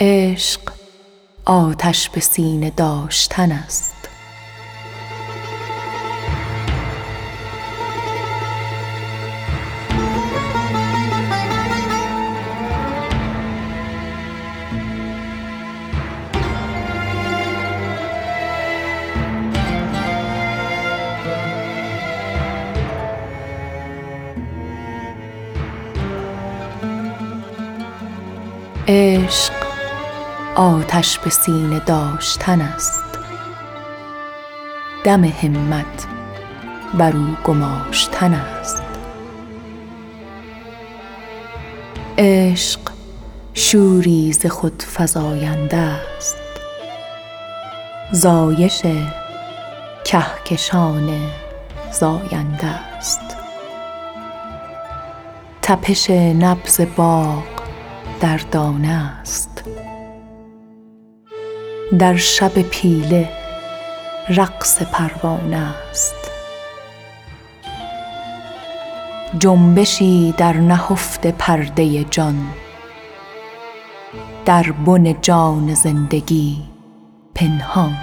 عشق آتش به سینه داشتن است. عشق آتش به سینه داشتن است، دم همت بر او گماشتن است. عشق شوری ز خود فزاینده است، زایش کهکشان زاینده است. تپش نبض باغ در دانه است، در شب پیله رقص پروانه است. جنبشی در نهفته پرده جان، در بن جان زندگی پنهان.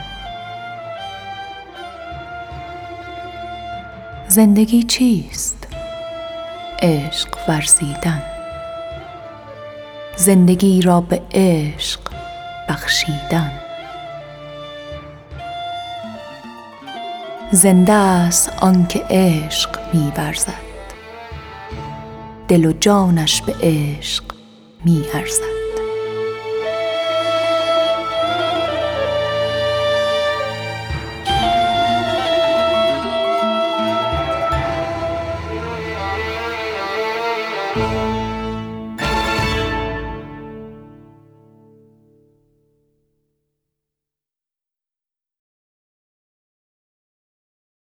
زندگی چیست؟ عشق ورزیدن، زندگی را به عشق بخشیدن. زنده است آنکه عشق می‌ورزد، دل و جانش به عشق می‌ارزد.